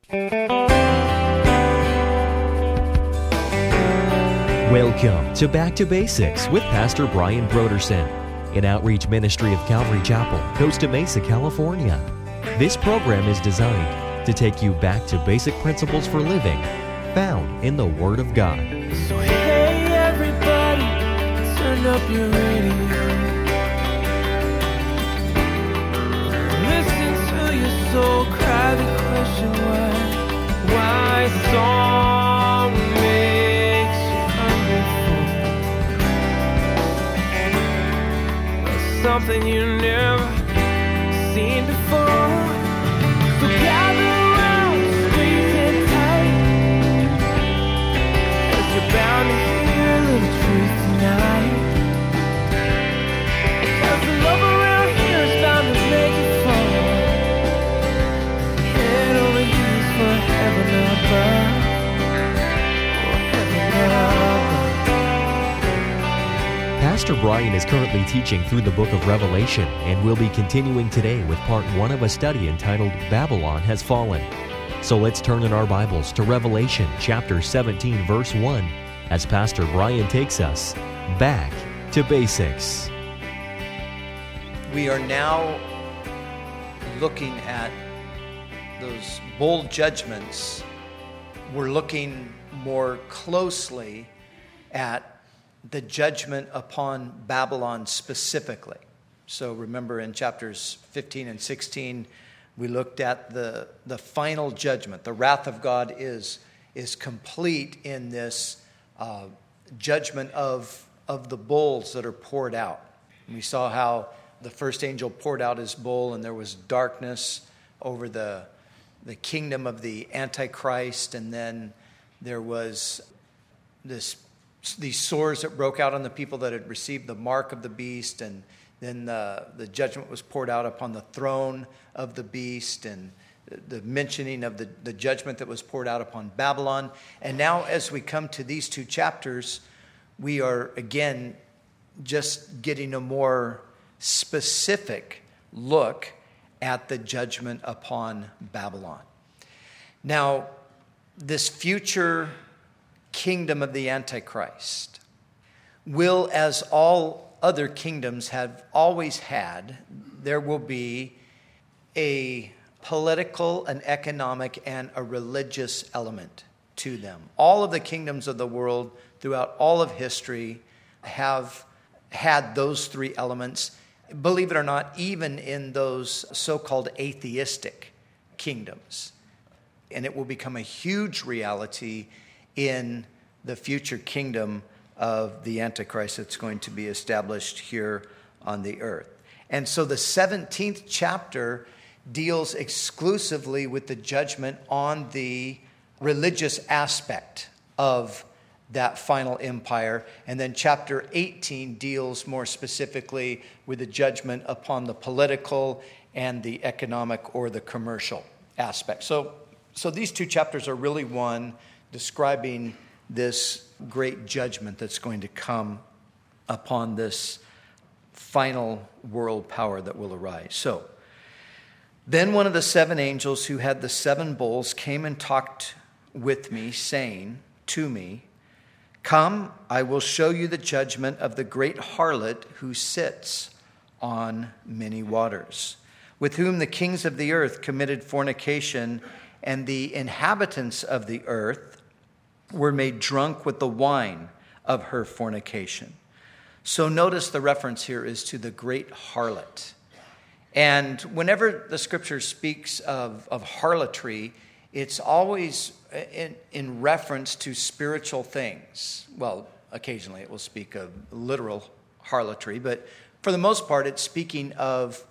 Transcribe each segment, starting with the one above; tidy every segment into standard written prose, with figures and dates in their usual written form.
Welcome to Back to Basics with Pastor Brian Brodersen, an outreach ministry of Calvary Chapel, Costa Mesa, California. This program is designed to take you back to basic principles for living found in the Word of God. So hey everybody, turn up your radio. Listen to your soul cry the question why song makes you hungry for something you never seen before. So gather around, squeeze it tight, 'cause you're bound to hear a little truth tonight. 'Cause the love around here is bound to make you fall. Head over heels for heaven above. Oh, heaven above. Pastor Brian is currently teaching through the book of Revelation and will be continuing today with part 1 of a study entitled Babylon Has Fallen. So let's turn in our Bibles to Revelation chapter 17, verse 1, as Pastor Brian takes us back to basics. We are now looking at those bowl judgments. We're looking more closely at the judgment upon Babylon specifically. So remember in chapters 15 and 16, we looked at the final judgment. The wrath of God is complete in this judgment of the bowls that are poured out. And we saw how the first angel poured out his bowl and there was darkness over the kingdom of the Antichrist, and then there was these sores that broke out on the people that had received the mark of the beast, and then the judgment was poured out upon the throne of the beast, and the mentioning of the judgment that was poured out upon Babylon. And now as we come to these two chapters, we are again just getting a more specific look at the judgment upon Babylon. Now, this future kingdom of the Antichrist will, as all other kingdoms have always had, there will be a political, an economic, and a religious element to them. All of the kingdoms of the world throughout all of history have had those three elements. Believe it or not, even in those so-called atheistic kingdoms. And it will become a huge reality in the future kingdom of the Antichrist that's going to be established here on the earth. And so the 17th chapter deals exclusively with the judgment on the religious aspect of that final empire. And then chapter 18 deals more specifically with the judgment upon the political and the economic or the commercial aspect. So these two chapters are really one describing this great judgment that's going to come upon this final world power that will arise. So, then one of the seven angels who had the seven bowls came and talked with me, saying to me, "Come, I will show you the judgment of the great harlot who sits on many waters, with whom the kings of the earth committed fornication, and the inhabitants of the earth were made drunk with the wine of her fornication." So notice the reference here is to the great harlot. And whenever the scripture speaks of harlotry, it's always in reference to spiritual things. Well, occasionally it will speak of literal harlotry, but for the most part it's speaking of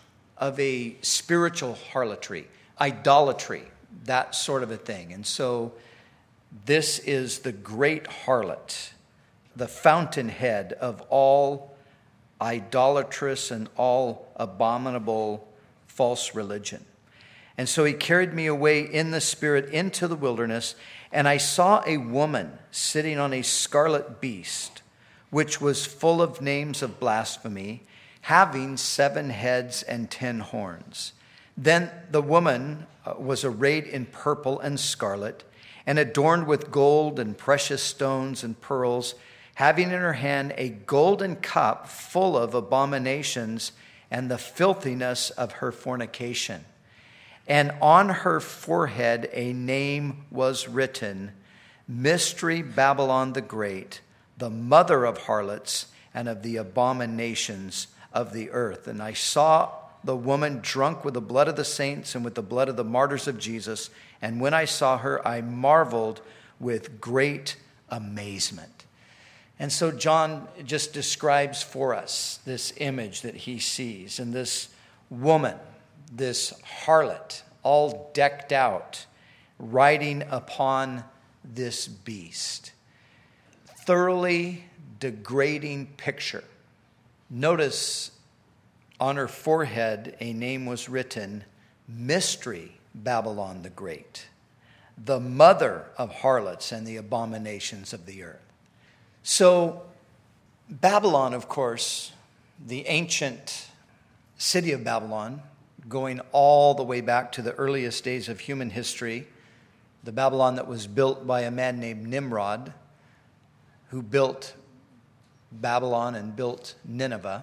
a spiritual harlotry, idolatry, that sort of a thing. And so this is the great harlot, the fountainhead of all idolatrous and all abominable false religion. And so he carried me away in the spirit into the wilderness, and I saw a woman sitting on a scarlet beast, which was full of names of blasphemy, having 7 heads and 10 horns. Then the woman was arrayed in purple and scarlet, and adorned with gold and precious stones and pearls, having in her hand a golden cup full of abominations and the filthiness of her fornication. And on her forehead a name was written, Mystery Babylon the Great, the mother of harlots and of the abominations of the earth. And I saw the woman drunk with the blood of the saints and with the blood of the martyrs of Jesus. And when I saw her, I marveled with great amazement. And so John just describes for us this image that he sees. And this woman, this harlot, all decked out, riding upon this beast. Thoroughly degrading picture. Notice on her forehead a name was written, Mystery Babylon the Great, the mother of harlots and the abominations of the earth. So Babylon, of course, the ancient city of Babylon, going all the way back to the earliest days of human history, the Babylon that was built by a man named Nimrod, who built Babylon and built Nineveh.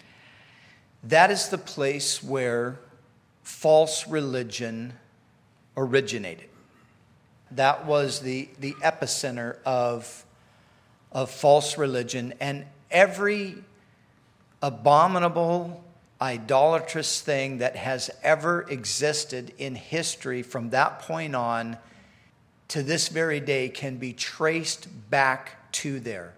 That is the place where false religion originated. That was the epicenter of false religion, and every abominable, idolatrous thing that has ever existed in history from that point on to this very day can be traced back to there.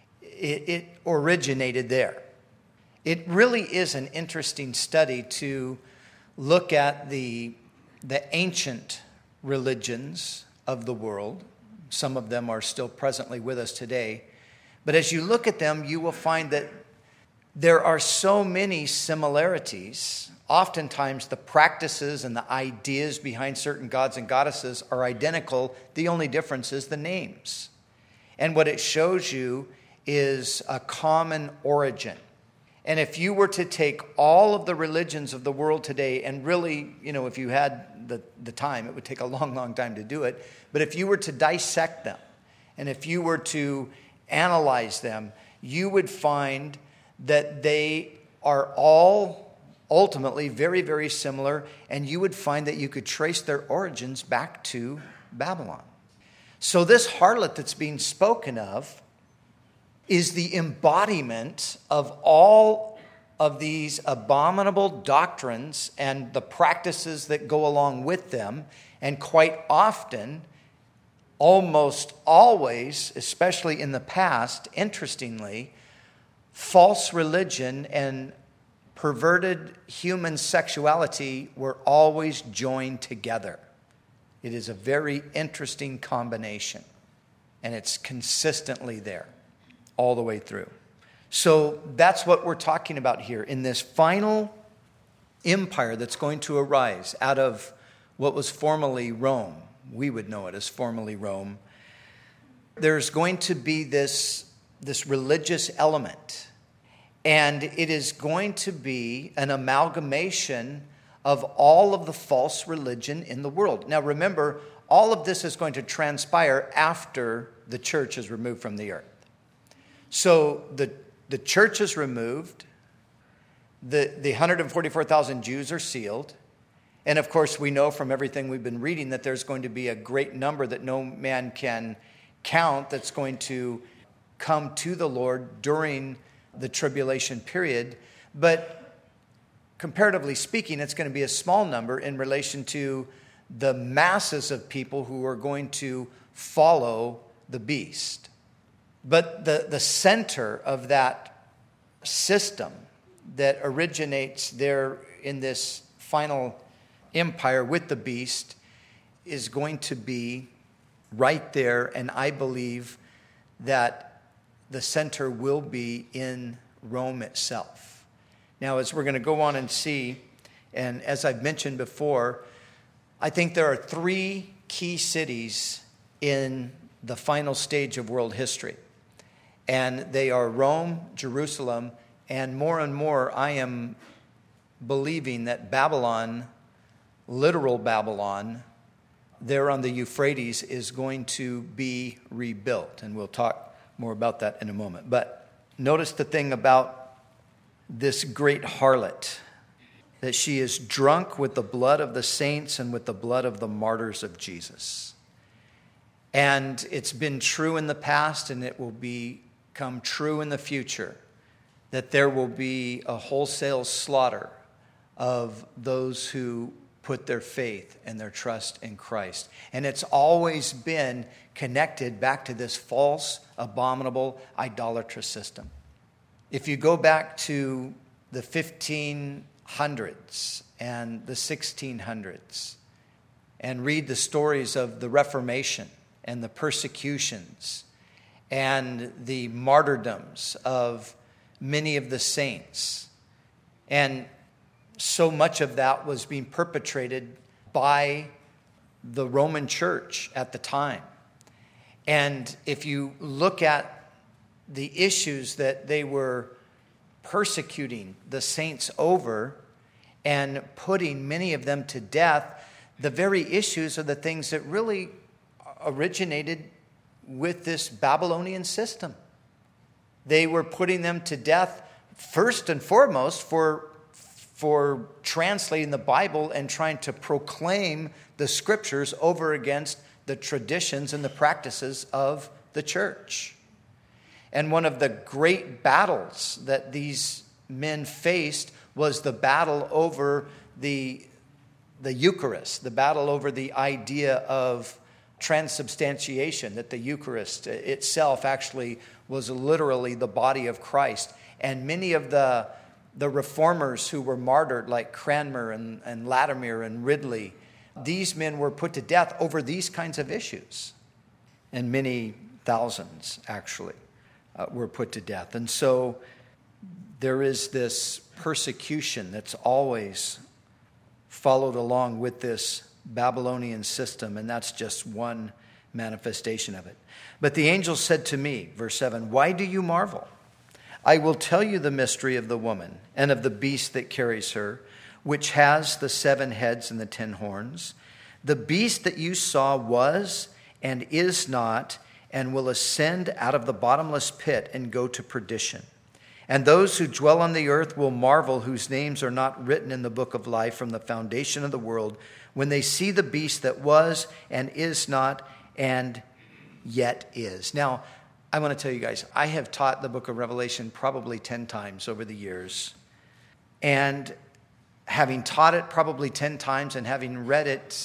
It originated there. It really is an interesting study to look at the ancient religions of the world. Some of them are still presently with us today. But as you look at them, you will find that there are so many similarities. Oftentimes, the practices and the ideas behind certain gods and goddesses are identical. The only difference is the names. And what it shows you is a common origin. And if you were to take all of the religions of the world today, and really, if you had the time, it would take a long, long time to do it. But if you were to dissect them, and if you were to analyze them, you would find that they are all ultimately very, very similar, and you would find that you could trace their origins back to Babylon. So this harlot that's being spoken of is the embodiment of all of these abominable doctrines and the practices that go along with them. And quite often, almost always, especially in the past, interestingly, false religion and perverted human sexuality were always joined together. It is a very interesting combination, and it's consistently there all the way through. So that's what we're talking about here. In this final empire that's going to arise out of what was formerly Rome, we would know it as formerly Rome, there's going to be this religious element. And it is going to be an amalgamation of all of the false religion in the world. Now remember, all of this is going to transpire after the church is removed from the earth. So the church is removed, the 144,000 Jews are sealed, and of course we know from everything we've been reading that there's going to be a great number that no man can count that's going to come to the Lord during the tribulation period. But comparatively speaking, it's going to be a small number in relation to the masses of people who are going to follow the beast. But the center of that system that originates there in this final empire with the beast is going to be right there, and I believe that the center will be in Rome itself. Now, as we're going to go on and see, and as I've mentioned before, I think there are 3 key cities in the final stage of world history. And they are Rome, Jerusalem, and more I am believing that Babylon literal Babylon there on the Euphrates is going to be rebuilt. And we'll talk more about that in a moment. But notice the thing about this great harlot, that she is drunk with the blood of the saints and with the blood of the martyrs of Jesus. And it's been true in the past, and it will become true in the future, that there will be a wholesale slaughter of those who put their faith and their trust in Christ. And it's always been connected back to this false, abominable, idolatrous system. If you go back to the 1500s and the 1600s and read the stories of the Reformation and the persecutions and the martyrdoms of many of the saints, and so much of that was being perpetrated by the Roman Church at the time. And if you look at the issues that they were persecuting the saints over and putting many of them to death, the very issues are the things that really originated with this Babylonian system. They were putting them to death first and foremost for translating the Bible and trying to proclaim the scriptures over against the traditions and the practices of the church. And one of the great battles that these men faced was the battle over the Eucharist, the battle over the idea of transubstantiation, that the Eucharist itself actually was literally the body of Christ. And many of the reformers who were martyred, like Cranmer and Latimer and Ridley, these men were put to death over these kinds of issues. And many thousands, actually, were put to death. And so there is this persecution that's always followed along with this Babylonian system, and that's just one manifestation of it. But the angel said to me, verse 7, "Why do you marvel? I will tell you the mystery of the woman and of the beast that carries her, which has the 7 heads and the 10 horns. The beast that you saw was and is not, and will ascend out of the bottomless pit and go to perdition. And those who dwell on the earth will marvel, whose names are not written in the book of life from the foundation of the world, when they see the beast that was and is not and yet is." Now, I want to tell you guys, I have taught the book of Revelation probably 10 times over the years. And having taught it probably 10 times and having read it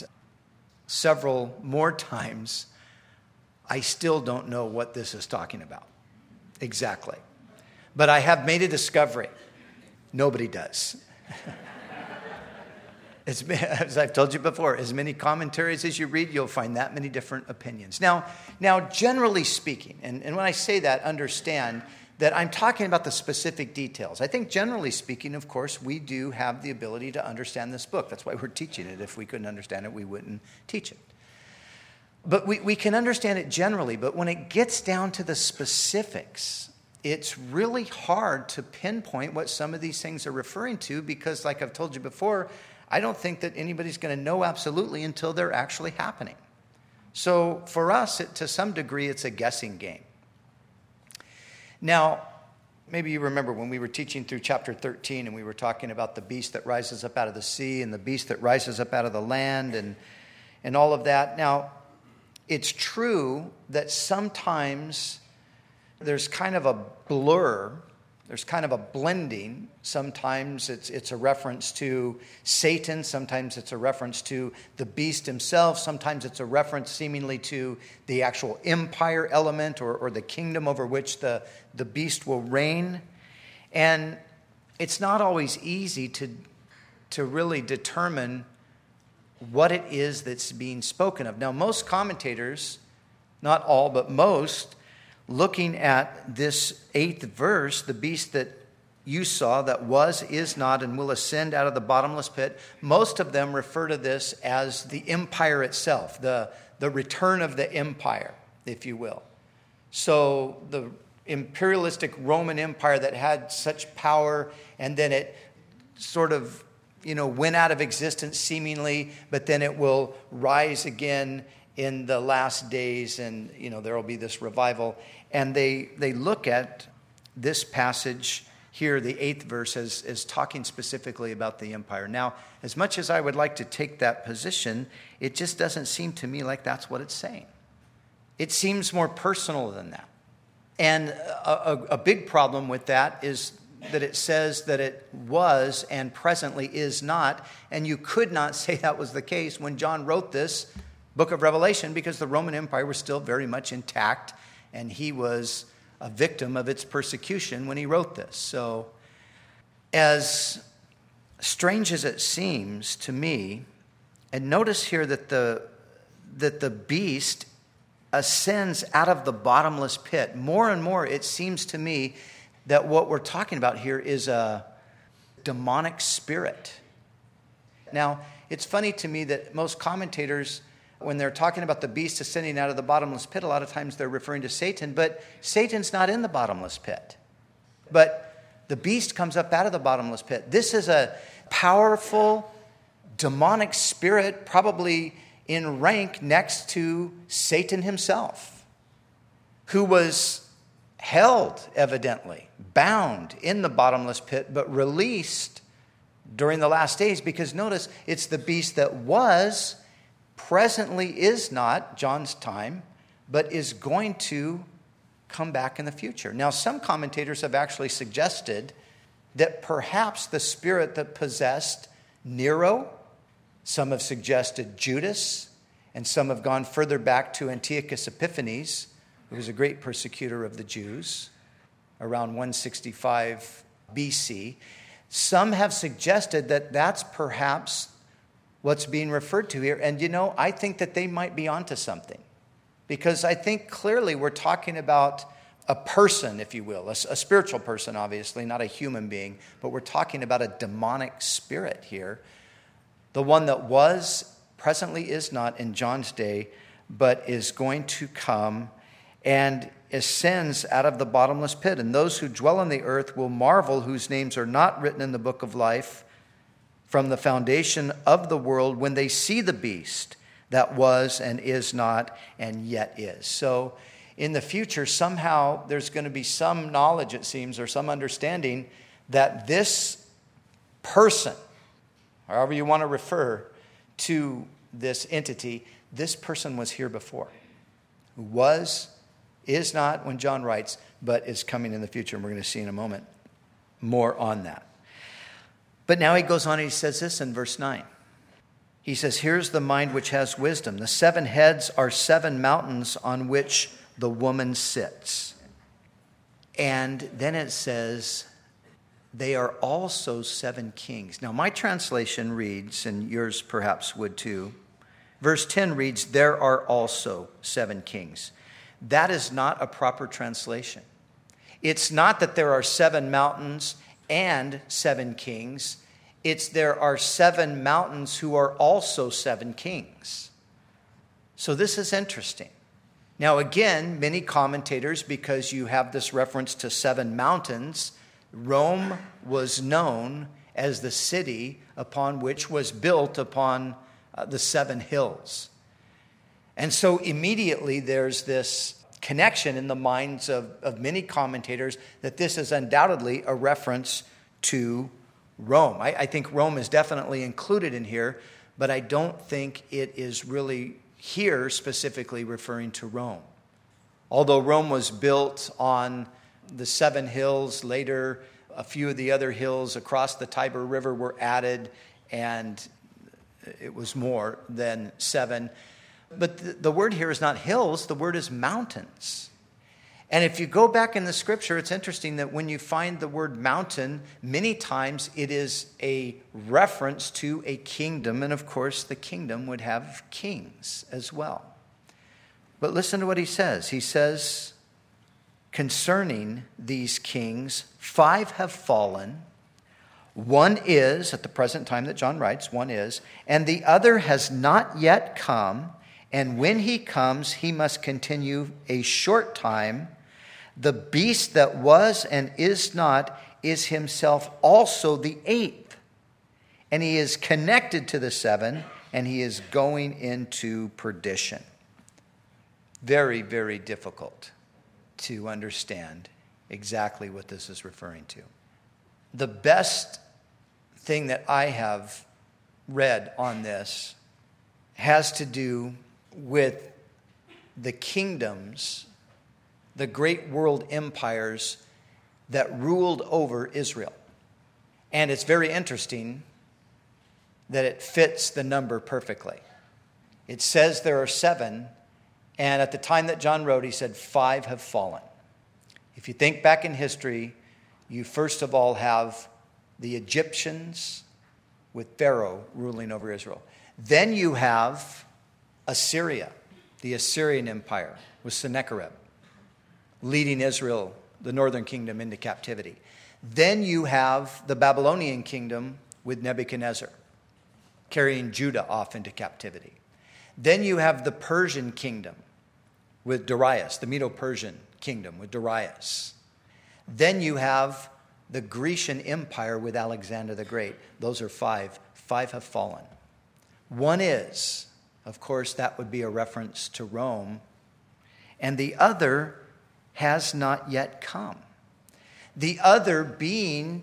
several more times, I still don't know what this is talking about exactly. But I have made a discovery. Nobody does. As I've told you before, as many commentaries as you read, you'll find that many different opinions. Now, generally speaking, and when I say that, understand that I'm talking about the specific details. I think generally speaking, of course, we do have the ability to understand this book. That's why we're teaching it. If we couldn't understand it, we wouldn't teach it. But we can understand it generally, but when it gets down to the specifics, it's really hard to pinpoint what some of these things are referring to because, like I've told you before, I don't think that anybody's going to know absolutely until they're actually happening. So for us, to some degree, it's a guessing game. Now, maybe you remember when we were teaching through chapter 13 and we were talking about the beast that rises up out of the sea and the beast that rises up out of the land and all of that. Now, it's true that sometimes there's kind of a blur. There's kind of a blending. Sometimes it's a reference to Satan. Sometimes it's a reference to the beast himself. Sometimes it's a reference seemingly to the actual empire element or the kingdom over which the beast will reign. And it's not always easy to really determine what it is that's being spoken of. Now, most commentators, not all, but most, looking at this 8th verse, the beast that you saw that was, is not, and will ascend out of the bottomless pit, most of them refer to this as the empire itself, the return of the empire, if you will. So the imperialistic Roman Empire that had such power, and then it sort of, went out of existence seemingly, but then it will rise again in the last days, and there will be this revival. And they look at this passage here, the 8th verse, as talking specifically about the empire. Now, as much as I would like to take that position, it just doesn't seem to me like that's what it's saying. It seems more personal than that. And a big problem with that is that it says that it was and presently is not. And you could not say that was the case when John wrote this book of Revelation, because the Roman Empire was still very much intact, and he was a victim of its persecution when he wrote this. So, as strange as it seems to me, and notice here that the beast ascends out of the bottomless pit. More and more, it seems to me that what we're talking about here is a demonic spirit. Now, it's funny to me that most commentators, when they're talking about the beast ascending out of the bottomless pit, a lot of times they're referring to Satan, but Satan's not in the bottomless pit. But the beast comes up out of the bottomless pit. This is a powerful demonic spirit, probably in rank next to Satan himself, who was held, evidently, bound in the bottomless pit, but released during the last days, because notice, it's the beast that was, presently is not, John's time, but is going to come back in the future. Now, some commentators have actually suggested that perhaps the spirit that possessed Nero, some have suggested Judas, and some have gone further back to Antiochus Epiphanes, who was a great persecutor of the Jews, around 165 BC. Some have suggested that that's perhaps what's being referred to here. And I think that they might be onto something, because I think clearly we're talking about a person, if you will, a spiritual person, obviously, not a human being, but we're talking about a demonic spirit here. The one that was, presently is not in John's day, but is going to come and ascends out of the bottomless pit. And those who dwell on the earth will marvel, whose names are not written in the book of life from the foundation of the world, when they see the beast that was and is not and yet is. So in the future, somehow there's going to be some knowledge, it seems, or some understanding that this person, however you want to refer to this entity, this person was here before, who was, is not when John writes, but is coming in the future. And we're going to see in a moment more on that. But now he goes on and he says this in verse 9. He says, here's the mind which has wisdom. The 7 heads are 7 mountains on which the woman sits. And then it says, they are also 7 kings. Now, my translation reads, and yours perhaps would too, verse 10 reads, there are also 7 kings. That is not a proper translation. It's not that there are 7 mountains and 7 kings. It's there are 7 mountains who are also 7 kings. So this is interesting. Now again, many commentators, because you have this reference to 7 mountains, Rome was known as the city upon which was built upon the 7 hills. And so immediately there's this connection in the minds of many commentators that this is undoubtedly a reference to Rome. I think Rome is definitely included in here, but I don't think it is really here specifically referring to Rome. Although Rome was built on the 7 hills, later a few of the other hills across the Tiber River were added, and it was more than 7. But the word here is not hills, the word is mountains. And if you go back in the scripture, it's interesting that when you find the word mountain, many times it is a reference to a kingdom. And of course, the kingdom would have kings as well. But listen to what he says. He says, concerning these kings, 5 have fallen. 1 is, at the present time that John writes, 1 is, and the other has not yet come. And when he comes, he must continue a short time. The beast that was and is not is himself also the 8th, and he is connected to the seven, and he is going into perdition. Very, very difficult to understand exactly what this is referring to. The best thing that I have read on this has to do with the kingdoms, the great world empires that ruled over Israel. And it's very interesting that it fits the number perfectly. It says there are 7, and at the time that John wrote, he said 5 have fallen. If you think back in history, you first of all have the Egyptians with Pharaoh ruling over Israel. Then you have Assyria, the Assyrian Empire with Sennacherib, leading Israel, the northern kingdom, into captivity. Then you have the Babylonian kingdom with Nebuchadnezzar, carrying Judah off into captivity. Then you have the Persian kingdom with Darius, the Medo-Persian kingdom with Darius. Then you have the Grecian Empire with Alexander the Great. Those are 5. 5 have fallen. One is, of course, that would be a reference to Rome. And the other has not yet come. The other being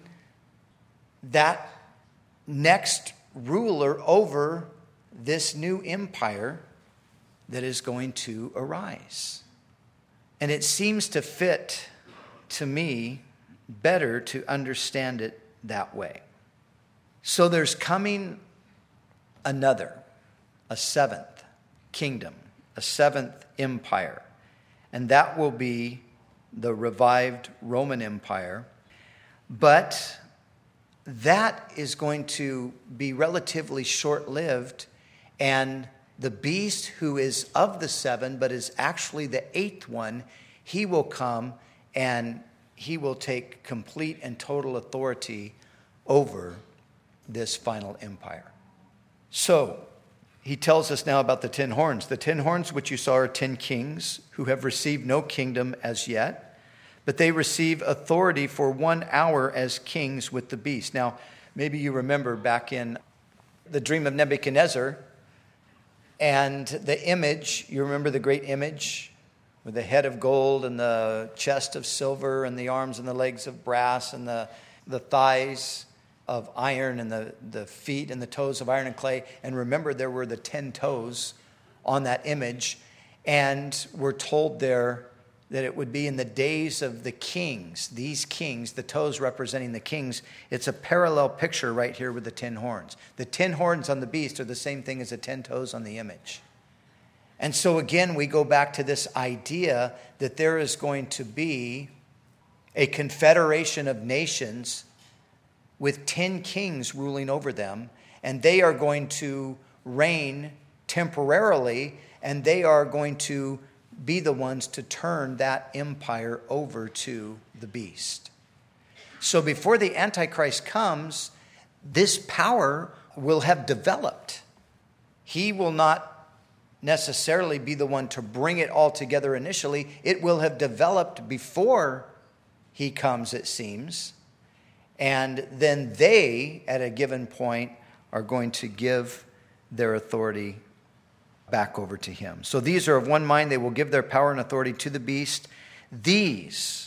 that next ruler over this new empire that is going to arise. And it seems to fit, to me, better to understand it that way. So there's coming another, a 7th kingdom, a 7th empire. And that will be the revived Roman Empire. But that is going to be relatively short-lived. And the beast who is of the 7, but is actually the 8th one, he will come and he will take complete and total authority over this final empire. So, he tells us now about the 10 horns. The 10 horns which you saw are 10 kings who have received no kingdom as yet, but they receive authority for 1 hour as kings with the beast. Now, maybe you remember back in the dream of Nebuchadnezzar and the image, you remember the great image with the head of gold and the chest of silver and the arms and the legs of brass and the thighs of iron and the feet and the toes of iron and clay. And remember, there were the 10 toes on that image. And we're told there that it would be in the days of the kings, these kings, the toes representing the kings. It's a parallel picture right here with the 10 horns. The 10 horns on the beast are the same thing as the 10 toes on the image. And so again, we go back to this idea that there is going to be a confederation of nations with 10 kings ruling over them, and they are going to reign temporarily, and they are going to be the ones to turn that empire over to the beast. So before the Antichrist comes, this power will have developed. He will not necessarily be the one to bring it all together initially. It will have developed before he comes, it seems. And then they, at a given point, are going to give their authority back over to him. So these are of one mind. They will give their power and authority to the beast. These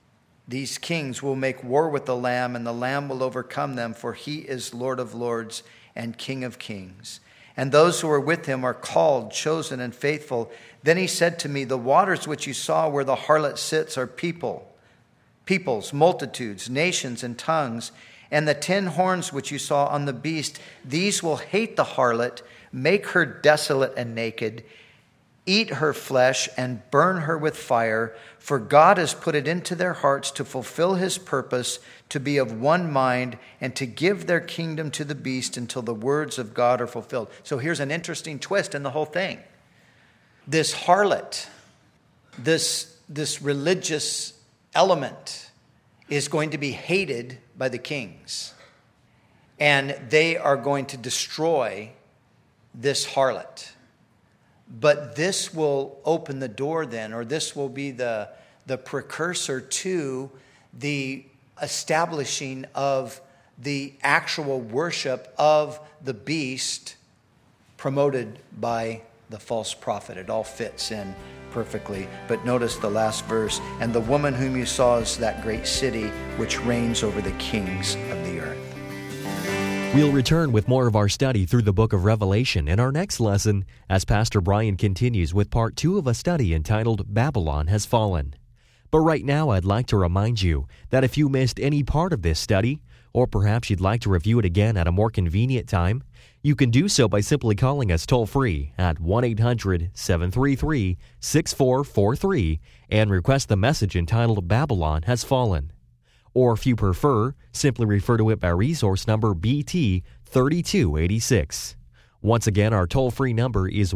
kings will make war with the Lamb, and the Lamb will overcome them, for he is Lord of lords and King of kings. And those who are with him are called, chosen, and faithful. Then he said to me, the waters which you saw where the harlot sits are peoples, multitudes, nations, and tongues. And the 10 horns which you saw on the beast, these will hate the harlot, make her desolate and naked, eat her flesh, and burn her with fire. For God has put it into their hearts to fulfill his purpose, to be of one mind, and to give their kingdom to the beast until the words of God are fulfilled. So here's an interesting twist in the whole thing. This harlot, this religious element, is going to be hated by the kings. And they are going to destroy this harlot. But this will open the door then, or this will be the precursor to the establishing of the actual worship of the beast promoted by the false prophet. It all fits in perfectly. But notice the last verse, and the woman whom you saw is that great city which reigns over the kings of the earth. We'll return with more of our study through the book of Revelation in our next lesson as Pastor Brian continues with part 2 of a study entitled Babylon Has Fallen. But right now I'd like to remind you that if you missed any part of this study, or perhaps you'd like to review it again at a more convenient time, you can do so by simply calling us toll-free at 1-800-733-6443 and request the message entitled Babylon Has Fallen. Or if you prefer, simply refer to it by resource number BT3286. Once again, our toll-free number is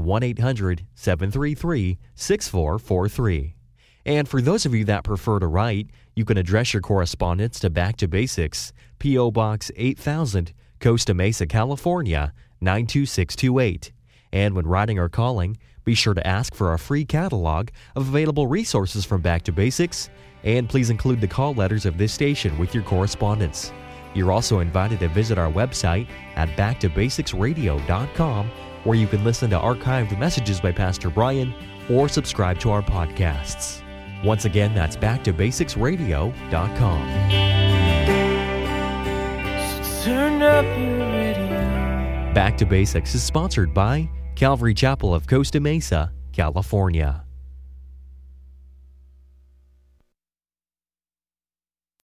1-800-733-6443. And for those of you that prefer to write, you can address your correspondence to Back to Basics, P.O. Box 8000, Costa Mesa, California, 92628. And when writing or calling, be sure to ask for a free catalog of available resources from Back to Basics, and please include the call letters of this station with your correspondence. You're also invited to visit our website at backtobasicsradio.com, where you can listen to archived messages by Pastor Brian or subscribe to our podcasts. Once again, that's backtobasicsradio.com. So turn up your radio. Back to Basics is sponsored by Calvary Chapel of Costa Mesa, California.